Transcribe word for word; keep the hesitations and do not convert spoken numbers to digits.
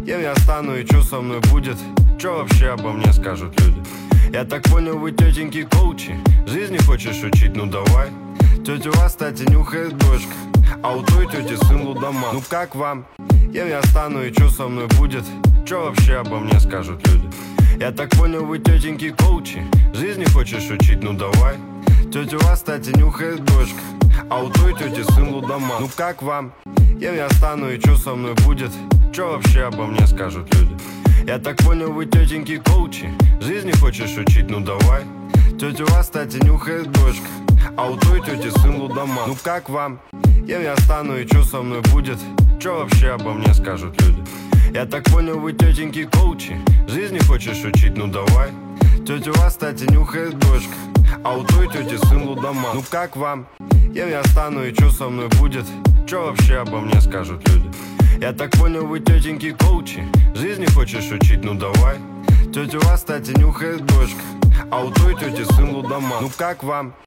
Кем я стану и что со мной будет? Что вообще обо мне скажут люди? Я так понял, вы тетеньки коучи. Жизни хочешь учить? Ну давай. Тетя у вас, кстати, нюхает дочка, а у той тети сын лудоман. Ну как вам? Кем я стану и что со мной будет? Что вообще обо мне скажут люди? Я так понял, вы тетеньки коучи. Жизни хочешь учить? Ну давай. Тетя у вас, кстати, нюхает дочка, а у той тети сын лудоман. Ну как вам? Кем я стану и что со мной будет? Что вообще обо мне скажут люди? Я так понял, вы тетеньки коучи. Жизни хочешь учить? Ну давай. Тетя у вас, кстати, нюхает дочка, а у той тети сын лудоман. Ну как вам? Кем я стану и что со мной будет? Что вообще обо мне скажут люди? Я так понял, вы тетеньки коучи. Жизни хочешь учить? Ну давай. Тетя у вас, кстати, нюхает дочка, а у той тети сын лудоман. Ну как вам? Кем я стану и что со мной будет? Что вообще обо мне скажут люди? Я так понял, вы тетеньки коучи. Жизни хочешь учить? Ну давай. Тетя у вас, кстати, нюхает дочка, а у той тети сын лудоман. Ну как вам?